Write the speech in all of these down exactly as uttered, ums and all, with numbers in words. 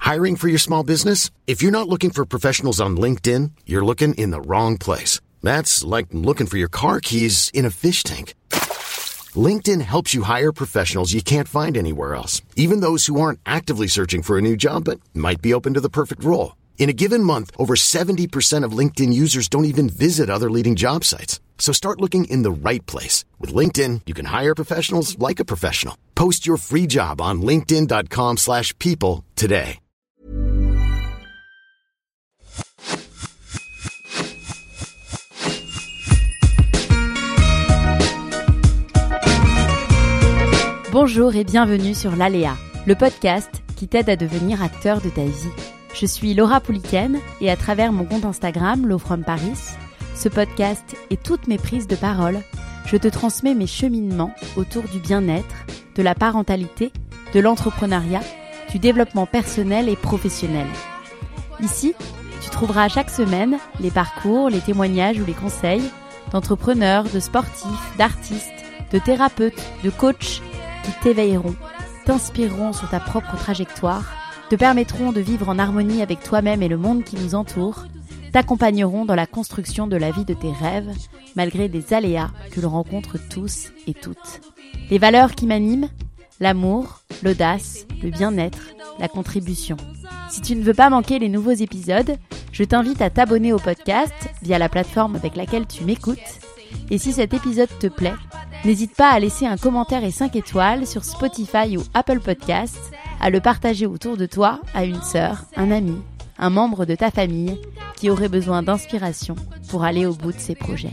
Hiring for your small business? If you're not looking for professionals on LinkedIn, you're looking in the wrong place. That's like looking for your car keys in a fish tank. LinkedIn helps you hire professionals you can't find anywhere else, even those who aren't actively searching for a new job but might be open to the perfect role. In a given month, over seventy percent of LinkedIn users don't even visit other leading job sites. So start looking in the right place. With LinkedIn, you can hire professionals like a professional. Post your free job on linkedin dot com slash people today. Bonjour et bienvenue sur l'Aléa, le podcast qui t'aide à devenir acteur de ta vie. Je suis Laura Pouliken et à travers mon compte Instagram, Lo From Paris, ce podcast et toutes mes prises de parole, je te transmets mes cheminements autour du bien-être, de la parentalité, de l'entrepreneuriat, du développement personnel et professionnel. Ici, tu trouveras chaque semaine les parcours, les témoignages ou les conseils d'entrepreneurs, de sportifs, d'artistes, de thérapeutes, de coachs qui t'éveilleront, t'inspireront sur ta propre trajectoire, te permettront de vivre en harmonie avec toi-même et le monde qui nous entoure, t'accompagneront dans la construction de la vie de tes rêves, malgré des aléas que l'on rencontre tous et toutes. Les valeurs qui m'animent, l'amour, l'audace, le bien-être, la contribution. Si tu ne veux pas manquer les nouveaux épisodes, je t'invite à t'abonner au podcast via la plateforme avec laquelle tu m'écoutes. Et si cet épisode te plaît, n'hésite pas à laisser un commentaire et cinq étoiles sur Spotify ou Apple Podcasts, à le partager autour de toi à une sœur, un ami, un membre de ta famille qui aurait besoin d'inspiration pour aller au bout de ses projets.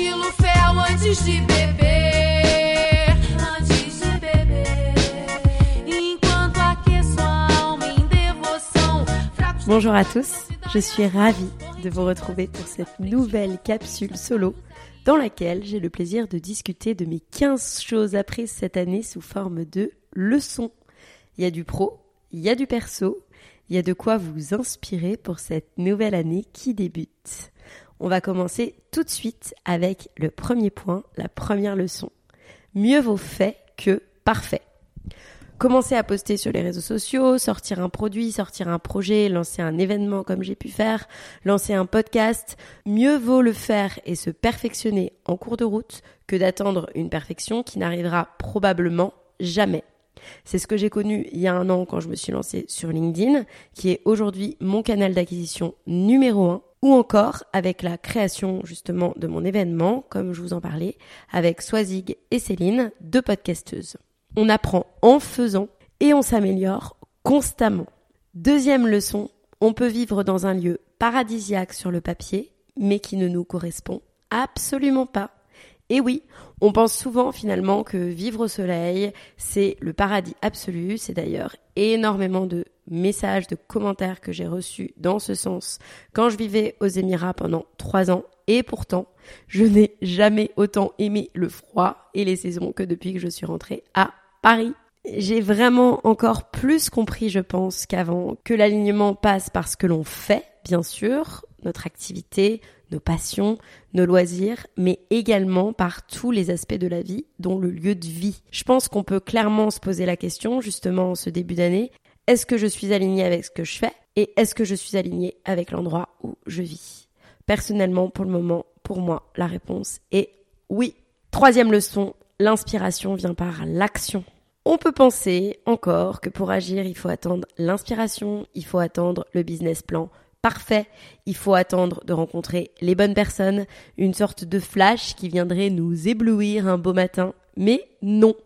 Bonjour à tous, je suis ravie de vous retrouver pour cette nouvelle capsule solo dans laquelle j'ai le plaisir de discuter de mes quinze choses apprises cette année sous forme de leçons. Il y a du pro, il y a du perso, il y a de quoi vous inspirer pour cette nouvelle année qui débute. On va commencer tout de suite avec le premier point, la première leçon. Mieux vaut fait que parfait. Commencer à poster sur les réseaux sociaux, sortir un produit, sortir un projet, lancer un événement comme j'ai pu faire, lancer un podcast, mieux vaut le faire et se perfectionner en cours de route que d'attendre une perfection qui n'arrivera probablement jamais. C'est ce que j'ai connu il y a un an quand je me suis lancée sur LinkedIn, qui est aujourd'hui mon canal d'acquisition numéro un, ou encore avec la création justement de mon événement, comme je vous en parlais, avec Swazig et Céline, deux podcasteuses. On apprend en faisant et on s'améliore constamment. Deuxième leçon, on peut vivre dans un lieu paradisiaque sur le papier, mais qui ne nous correspond absolument pas. Et oui, on pense souvent finalement que vivre au soleil, c'est le paradis absolu. C'est d'ailleurs énormément de messages, de commentaires que j'ai reçus dans ce sens quand je vivais aux Émirats pendant trois ans. Et pourtant, je n'ai jamais autant aimé le froid et les saisons que depuis que je suis rentrée à Paris. J'ai vraiment encore plus compris, je pense, qu'avant, que l'alignement passe par ce que l'on fait, bien sûr, notre activité, nos passions, nos loisirs, mais également par tous les aspects de la vie, dont le lieu de vie. Je pense qu'on peut clairement se poser la question, justement, en ce début d'année, est-ce que je suis alignée avec ce que je fais et est-ce que je suis alignée avec l'endroit où je vis ? Personnellement, pour le moment, pour moi, la réponse est oui. Troisième leçon, l'inspiration vient par l'action. On peut penser encore que pour agir, il faut attendre l'inspiration, il faut attendre le business plan parfait, il faut attendre de rencontrer les bonnes personnes, une sorte de flash qui viendrait nous éblouir un beau matin, mais non.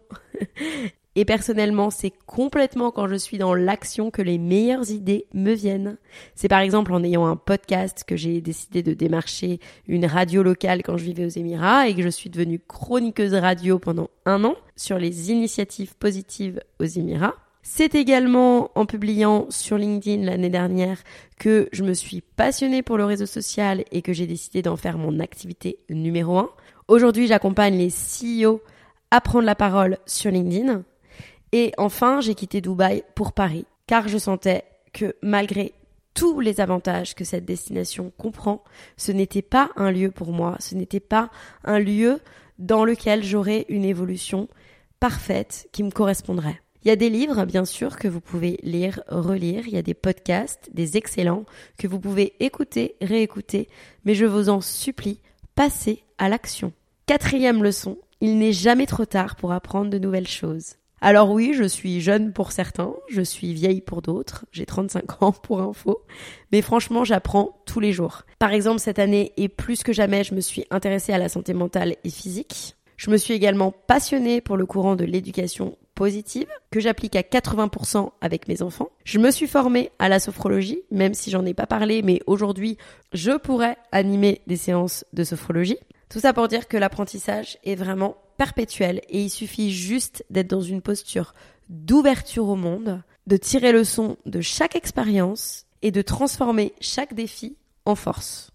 Et personnellement, c'est complètement quand je suis dans l'action que les meilleures idées me viennent. C'est par exemple en ayant un podcast que j'ai décidé de démarcher une radio locale quand je vivais aux Émirats et que je suis devenue chroniqueuse radio pendant un an sur les initiatives positives aux Émirats. C'est également en publiant sur LinkedIn l'année dernière que je me suis passionnée pour le réseau social et que j'ai décidé d'en faire mon activité numéro un. Aujourd'hui, j'accompagne les C E O à prendre la parole sur LinkedIn. Et enfin, j'ai quitté Dubaï pour Paris, car je sentais que malgré tous les avantages que cette destination comprend, ce n'était pas un lieu pour moi, ce n'était pas un lieu dans lequel j'aurais une évolution parfaite qui me correspondrait. Il y a des livres, bien sûr, que vous pouvez lire, relire. Il y a des podcasts, des excellents, que vous pouvez écouter, réécouter. Mais je vous en supplie, passez à l'action. Quatrième leçon, il n'est jamais trop tard pour apprendre de nouvelles choses. Alors oui, je suis jeune pour certains, je suis vieille pour d'autres, j'ai trente-cinq ans pour info, mais franchement, j'apprends tous les jours. Par exemple, cette année, et plus que jamais, je me suis intéressée à la santé mentale et physique. Je me suis également passionnée pour le courant de l'éducation positive, que j'applique à quatre-vingts pour cent avec mes enfants. Je me suis formée à la sophrologie, même si j'en ai pas parlé, mais aujourd'hui, je pourrais animer des séances de sophrologie. Tout ça pour dire que l'apprentissage est vraiment perpétuel et il suffit juste d'être dans une posture d'ouverture au monde, de tirer le son de chaque expérience et de transformer chaque défi en force.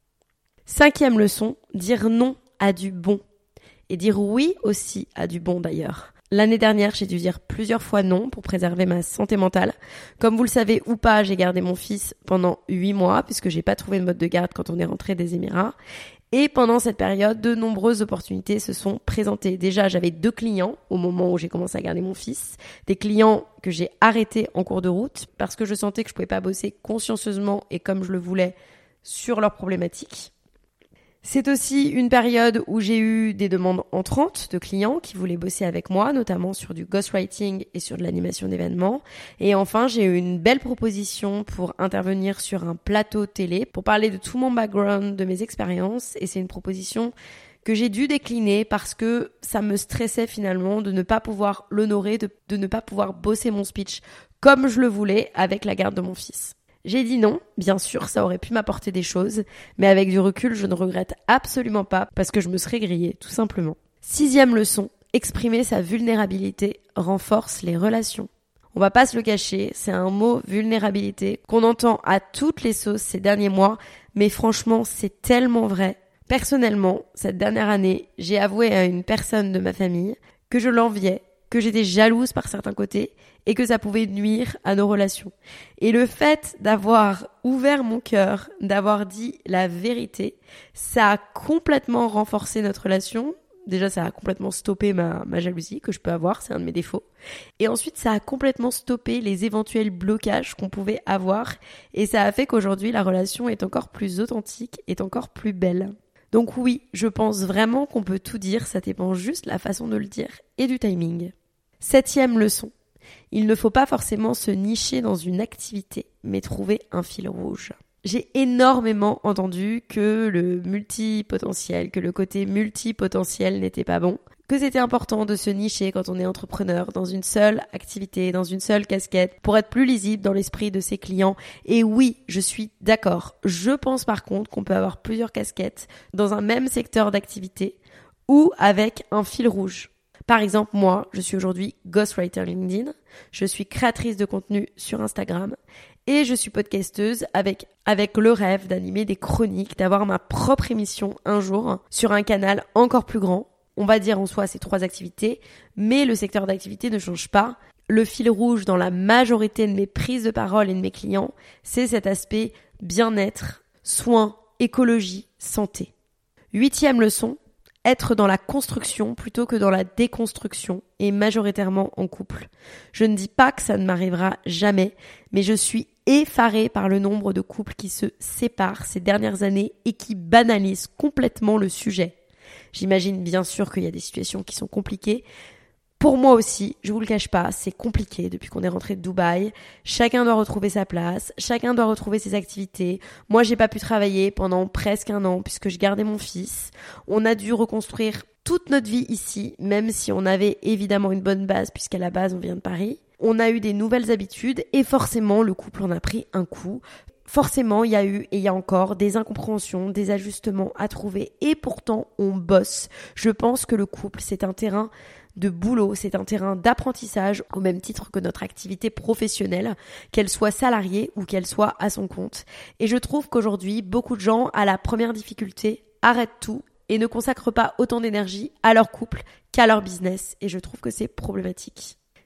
Cinquième leçon, dire non à du bon et dire oui aussi à du bon d'ailleurs. L'année dernière, j'ai dû dire plusieurs fois non pour préserver ma santé mentale. Comme vous le savez ou pas, j'ai gardé mon fils pendant huit mois puisque j'ai pas trouvé de mode de garde quand on est rentré des Émirats. Et pendant cette période, de nombreuses opportunités se sont présentées. Déjà, j'avais deux clients au moment où j'ai commencé à garder mon fils. Des clients que j'ai arrêtés en cours de route parce que je sentais que je pouvais pas bosser consciencieusement et comme je le voulais sur leurs problématiques. C'est aussi une période où j'ai eu des demandes entrantes de clients qui voulaient bosser avec moi, notamment sur du ghostwriting et sur de l'animation d'événements. Et enfin, j'ai eu une belle proposition pour intervenir sur un plateau télé pour parler de tout mon background, de mes expériences. Et c'est une proposition que j'ai dû décliner parce que ça me stressait finalement de ne pas pouvoir l'honorer, de, de ne pas pouvoir bosser mon speech comme je le voulais avec la garde de mon fils. J'ai dit non, bien sûr, ça aurait pu m'apporter des choses, mais avec du recul, je ne regrette absolument pas parce que je me serais grillée, tout simplement. Sixième leçon, exprimer sa vulnérabilité renforce les relations. On va pas se le cacher, c'est un mot vulnérabilité qu'on entend à toutes les sauces ces derniers mois, mais franchement, c'est tellement vrai. Personnellement, cette dernière année, j'ai avoué à une personne de ma famille que je l'enviais, que j'étais jalouse par certains côtés et que ça pouvait nuire à nos relations. Et le fait d'avoir ouvert mon cœur, d'avoir dit la vérité, ça a complètement renforcé notre relation. Déjà, ça a complètement stoppé ma, ma jalousie que je peux avoir, c'est un de mes défauts. Et ensuite, ça a complètement stoppé les éventuels blocages qu'on pouvait avoir et ça a fait qu'aujourd'hui, la relation est encore plus authentique, est encore plus belle. Donc oui, je pense vraiment qu'on peut tout dire, ça dépend juste de la façon de le dire et du timing. Septième leçon. Il ne faut pas forcément se nicher dans une activité, mais trouver un fil rouge. J'ai énormément entendu que le multipotentiel, que le côté multipotentiel n'était pas bon, que c'était important de se nicher quand on est entrepreneur dans une seule activité, dans une seule casquette, pour être plus lisible dans l'esprit de ses clients. Et oui, je suis d'accord. Je pense par contre qu'on peut avoir plusieurs casquettes dans un même secteur d'activité ou avec un fil rouge. Par exemple, moi, je suis aujourd'hui ghostwriter LinkedIn, je suis créatrice de contenu sur Instagram et je suis podcasteuse avec, avec le rêve d'animer des chroniques, d'avoir ma propre émission un jour sur un canal encore plus grand. On va dire en soi ces trois activités, mais le secteur d'activité ne change pas. Le fil rouge dans la majorité de mes prises de parole et de mes clients, c'est cet aspect bien-être, soins, écologie, santé. Huitième leçon. Être dans la construction plutôt que dans la déconstruction et majoritairement en couple. Je ne dis pas que ça ne m'arrivera jamais, mais je suis effarée par le nombre de couples qui se séparent ces dernières années et qui banalisent complètement le sujet. J'imagine bien sûr qu'il y a des situations qui sont compliquées. Pour moi aussi, je vous le cache pas, c'est compliqué depuis qu'on est rentré de Dubaï. Chacun doit retrouver sa place, chacun doit retrouver ses activités. Moi, j'ai pas pu travailler pendant presque un an puisque je gardais mon fils. On a dû reconstruire toute notre vie ici, même si on avait évidemment une bonne base puisqu'à la base, on vient de Paris. On a eu des nouvelles habitudes et forcément, le couple en a pris un coup. Forcément, il y a eu et il y a encore des incompréhensions, des ajustements à trouver et pourtant, on bosse. Je pense que le couple, c'est un terrain de boulot, c'est un terrain d'apprentissage au même titre que notre activité professionnelle, qu'elle soit salariée ou qu'elle soit à son compte. Et je trouve qu'aujourd'hui, beaucoup de gens, à la première difficulté, arrêtent tout et ne consacrent pas autant d'énergie à leur couple qu'à leur business. Et je trouve que c'est problématique.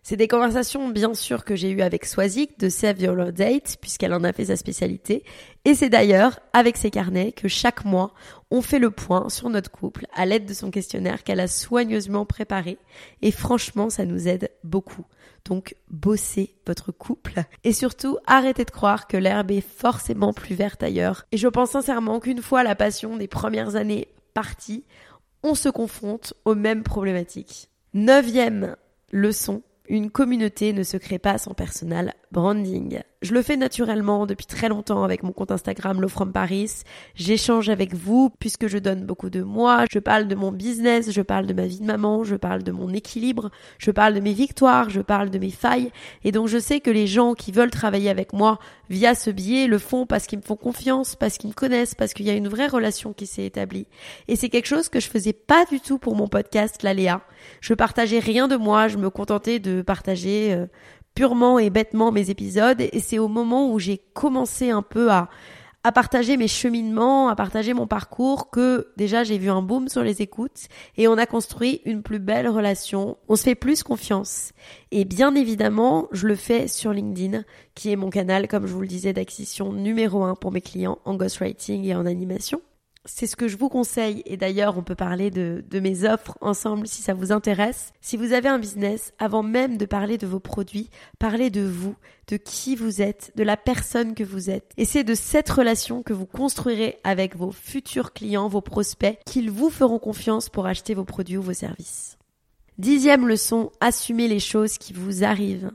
C'est des conversations bien sûr que j'ai eues avec Swazik de Save Your Date puisqu'elle en a fait sa spécialité et c'est d'ailleurs avec ses carnets que chaque mois on fait le point sur notre couple à l'aide de son questionnaire qu'elle a soigneusement préparé et franchement ça nous aide beaucoup. Donc bossez votre couple et surtout arrêtez de croire que l'herbe est forcément plus verte ailleurs et je pense sincèrement qu'une fois la passion des premières années partie, on se confronte aux mêmes problématiques. Neuvième leçon. Une communauté ne se crée pas sans personal branding. Je le fais naturellement depuis très longtemps avec mon compte Instagram Love from Paris. J'échange avec vous puisque je donne beaucoup de moi. Je parle de mon business, je parle de ma vie de maman, je parle de mon équilibre, je parle de mes victoires, je parle de mes failles. Et donc je sais que les gens qui veulent travailler avec moi via ce biais le font parce qu'ils me font confiance, parce qu'ils me connaissent, parce qu'il y a une vraie relation qui s'est établie. Et c'est quelque chose que je faisais pas du tout pour mon podcast La Léa. Je partageais rien de moi, je me contentais de partager euh, purement et bêtement mes épisodes et c'est au moment où j'ai commencé un peu à, à partager mes cheminements, à partager mon parcours que déjà j'ai vu un boom sur les écoutes et on a construit une plus belle relation, on se fait plus confiance et bien évidemment je le fais sur LinkedIn qui est mon canal comme je vous le disais d'acquisition numéro un pour mes clients en ghostwriting et en animation. C'est ce que je vous conseille et d'ailleurs on peut parler de, de mes offres ensemble si ça vous intéresse. Si vous avez un business, avant même de parler de vos produits, parlez de vous, de qui vous êtes, de la personne que vous êtes. Et c'est de cette relation que vous construirez avec vos futurs clients, vos prospects, qu'ils vous feront confiance pour acheter vos produits ou vos services. Dixième leçon, assumez les choses qui vous arrivent.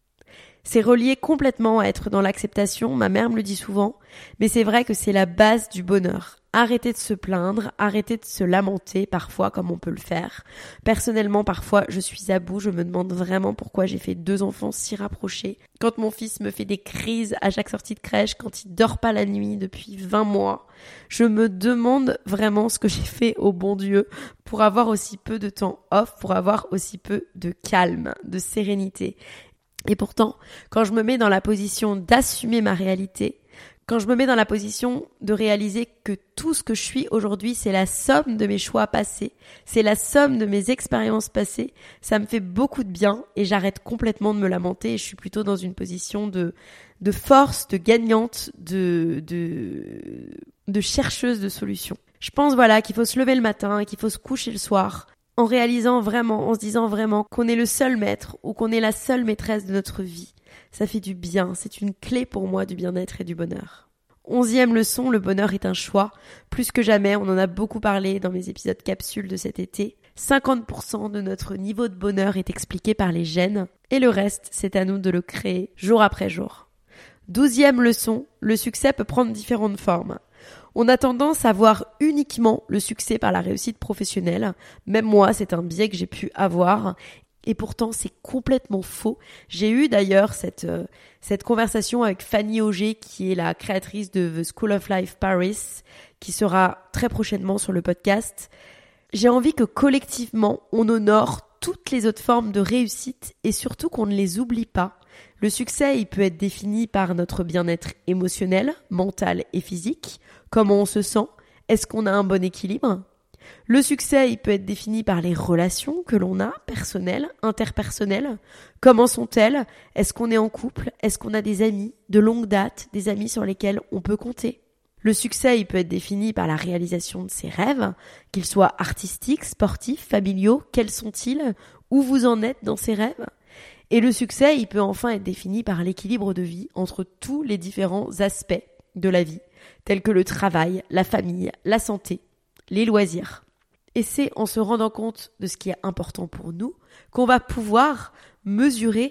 C'est relié complètement à être dans l'acceptation, ma mère me le dit souvent, mais c'est vrai que c'est la base du bonheur. Arrêtez de se plaindre, arrêtez de se lamenter parfois comme on peut le faire. Personnellement, parfois, je suis à bout, je me demande vraiment pourquoi j'ai fait deux enfants si rapprochés. Quand mon fils me fait des crises à chaque sortie de crèche, quand il dort pas la nuit depuis vingt mois, je me demande vraiment ce que j'ai fait au bon Dieu pour avoir aussi peu de temps off, pour avoir aussi peu de calme, de sérénité. Et pourtant, quand je me mets dans la position d'assumer ma réalité, quand je me mets dans la position de réaliser que tout ce que je suis aujourd'hui, c'est la somme de mes choix passés, c'est la somme de mes expériences passées, ça me fait beaucoup de bien et j'arrête complètement de me lamenter et je suis plutôt dans une position de, de force, de gagnante, de, de, de chercheuse de solutions. Je pense voilà qu'il faut se lever le matin et qu'il faut se coucher le soir en réalisant vraiment, en se disant vraiment qu'on est le seul maître ou qu'on est la seule maîtresse de notre vie. Ça fait du bien, c'est une clé pour moi du bien-être et du bonheur. Onzième leçon, le bonheur est un choix. Plus que jamais, on en a beaucoup parlé dans mes épisodes capsules de cet été. cinquante pour cent de notre niveau de bonheur est expliqué par les gènes et le reste, c'est à nous de le créer jour après jour. Douzième leçon, le succès peut prendre différentes formes. On a tendance à voir uniquement le succès par la réussite professionnelle. Même moi, c'est un biais que j'ai pu avoir. Et pourtant, c'est complètement faux. J'ai eu d'ailleurs cette, euh, cette conversation avec Fanny Auger, qui est la créatrice de The School of Life Paris, qui sera très prochainement sur le podcast. J'ai envie que collectivement, on honore toutes les autres formes de réussite et surtout qu'on ne les oublie pas. Le succès, il peut être défini par notre bien-être émotionnel, mental et physique. Comment on se sent? Est-ce qu'on a un bon équilibre? Le succès, il peut être défini par les relations que l'on a, personnelles, interpersonnelles. Comment sont-elles? Est-ce qu'on est en couple? Est-ce qu'on a des amis de longue date, des amis sur lesquels on peut compter? Le succès, il peut être défini par la réalisation de ses rêves, qu'ils soient artistiques, sportifs, familiaux. Quels sont-ils? Où vous en êtes dans ces rêves? Et le succès, il peut enfin être défini par l'équilibre de vie entre tous les différents aspects de la vie, tels que le travail, la famille, la santé, les loisirs. Et c'est en se rendant compte de ce qui est important pour nous qu'on va pouvoir mesurer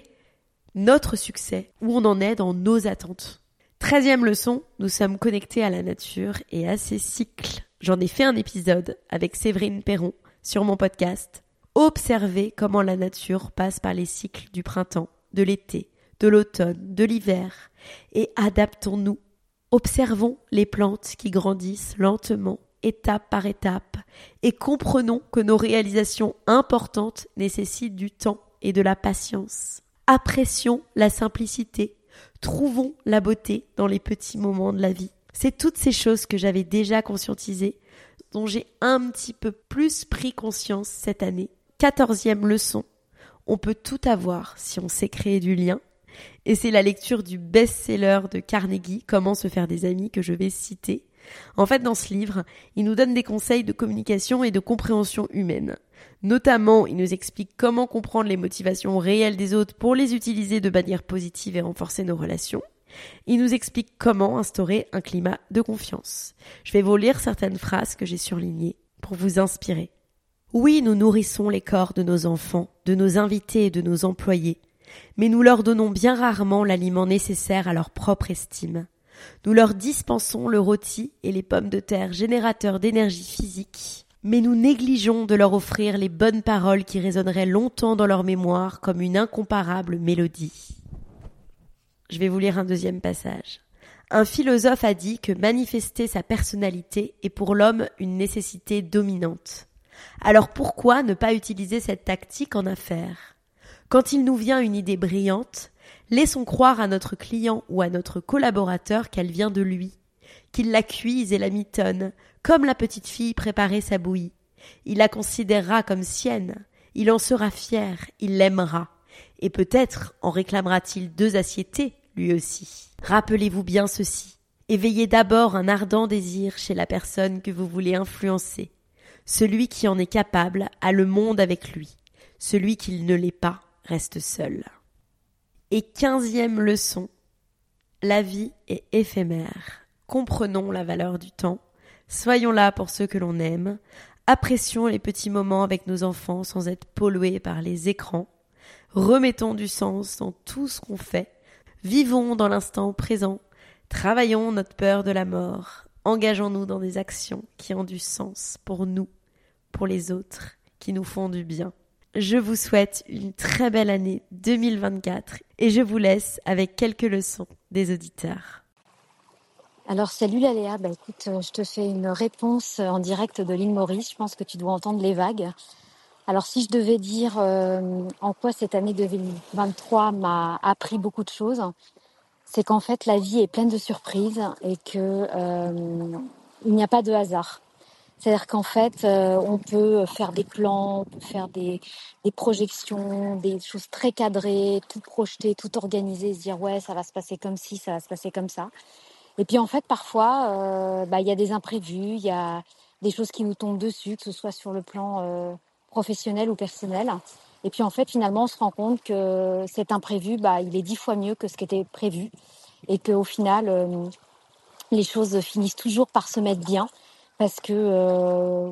notre succès, où on en est dans nos attentes. Treizième leçon, nous sommes connectés à la nature et à ses cycles. J'en ai fait un épisode avec Séverine Perron sur mon podcast. Observez comment la nature passe par les cycles du printemps, de l'été, de l'automne, de l'hiver et adaptons-nous. Observons les plantes qui grandissent lentement, étape par étape, et comprenons que nos réalisations importantes nécessitent du temps et de la patience. Apprécions la simplicité, trouvons la beauté dans les petits moments de la vie. C'est toutes ces choses que j'avais déjà conscientisées, dont j'ai un petit peu plus pris conscience cette année. Quatorzième leçon, On peut tout avoir si on sait créer du lien. Et c'est la lecture du best-seller de Carnegie, Comment se faire des amis, que je vais citer. En fait, dans ce livre, il nous donne des conseils de communication et de compréhension humaine. Notamment, il nous explique comment comprendre les motivations réelles des autres pour les utiliser de manière positive et renforcer nos relations. Il nous explique comment instaurer un climat de confiance. Je vais vous lire certaines phrases que j'ai surlignées pour vous inspirer. Oui, nous nourrissons les corps de nos enfants, de nos invités et de nos employés, mais nous leur donnons bien rarement l'aliment nécessaire à leur propre estime. Nous leur dispensons le rôti et les pommes de terre générateurs d'énergie physique, mais nous négligeons de leur offrir les bonnes paroles qui résonneraient longtemps dans leur mémoire comme une incomparable mélodie. Je vais vous lire un deuxième passage. Un philosophe a dit que manifester sa personnalité est pour l'homme une nécessité dominante. Alors pourquoi ne pas utiliser cette tactique en affaires ? Quand il nous vient une idée brillante, laissons croire à notre client ou à notre collaborateur qu'elle vient de lui, qu'il la cuise et la mitonne, comme la petite fille préparait sa bouillie. Il la considérera comme sienne, il en sera fier, il l'aimera, et peut-être en réclamera-t-il deux assiettées, lui aussi. Rappelez-vous bien ceci, éveillez d'abord un ardent désir chez la personne que vous voulez influencer. Celui qui en est capable a le monde avec lui, celui qui ne l'est pas reste seul. Et quinzième leçon, la vie est éphémère. Comprenons la valeur du temps, soyons là pour ceux que l'on aime, apprécions les petits moments avec nos enfants sans être pollués par les écrans, remettons du sens dans tout ce qu'on fait, vivons dans l'instant présent, travaillons notre peur de la mort, engageons-nous dans des actions qui ont du sens pour nous, pour les autres, qui nous font du bien. Je vous souhaite une très belle année deux mille vingt-quatre et je vous laisse avec quelques leçons des auditeurs. Alors salut la Léa, bah écoute, je te fais une réponse en direct de l'île Maurice, je pense que tu dois entendre les vagues. Alors si je devais dire euh, en quoi cette année deux mille vingt-trois m'a appris beaucoup de choses, c'est qu'en fait la vie est pleine de surprises et que euh, il n'y a pas de hasard. C'est-à-dire qu'en fait, euh, on peut faire des plans, on peut faire des, des projections, des choses très cadrées, tout projeter, tout organiser, se dire ouais, ça va se passer comme ci, ça va se passer comme ça. Et puis en fait, parfois, euh, bah, y a des imprévus, il y a des choses qui nous tombent dessus, que ce soit sur le plan euh, professionnel ou personnel. Et puis en fait, finalement, on se rend compte que cet imprévu, bah, il est dix fois mieux que ce qui était prévu. Et qu'au final, euh, les choses finissent toujours par se mettre bien. Parce que euh,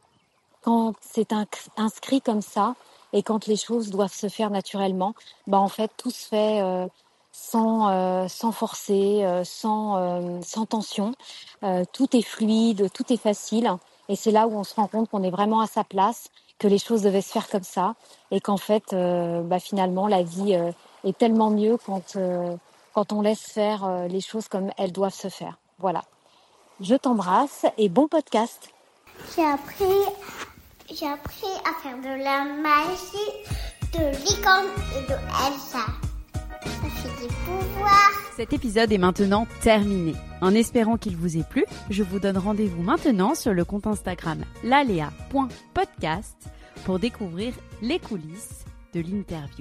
quand c'est un, inscrit comme ça et quand les choses doivent se faire naturellement, bah en fait tout se fait euh, sans euh, sans forcer, euh, sans euh, sans tension. Euh, tout est fluide, tout est facile. Et c'est là où on se rend compte qu'on est vraiment à sa place, que les choses devaient se faire comme ça et qu'en fait, euh, bah finalement la vie euh, est tellement mieux quand euh, quand on laisse faire euh, les choses comme elles doivent se faire. Voilà. Je t'embrasse et bon podcast. J'ai appris, j'ai appris à faire de la magie, de licorne et de Elsa. Ça fait des pouvoirs. Cet épisode est maintenant terminé. En espérant qu'il vous ait plu, je vous donne rendez-vous maintenant sur le compte Instagram lalea point podcast pour découvrir les coulisses de l'interview.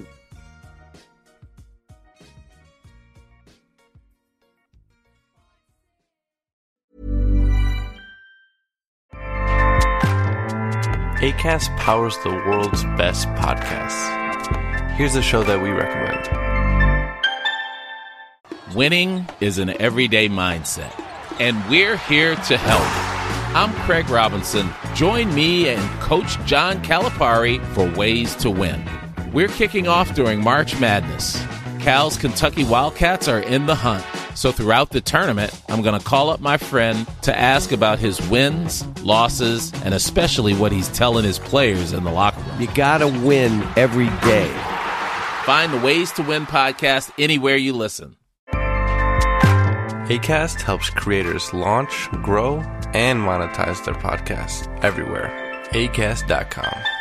Acast powers the world's best podcasts. Here's a show that we recommend. Winning is an everyday mindset, and we're here to help. I'm Craig Robinson. Join me and Coach John Calipari for Ways to Win. We're kicking off during March Madness. Cal's Kentucky Wildcats are in the hunt. So throughout the tournament, I'm going to call up my friend to ask about his wins, losses, and especially what he's telling his players in the locker room. You got to win every day. Find the Ways to Win podcast anywhere you listen. Acast helps creators launch, grow, and monetize their podcasts everywhere. acast dot com.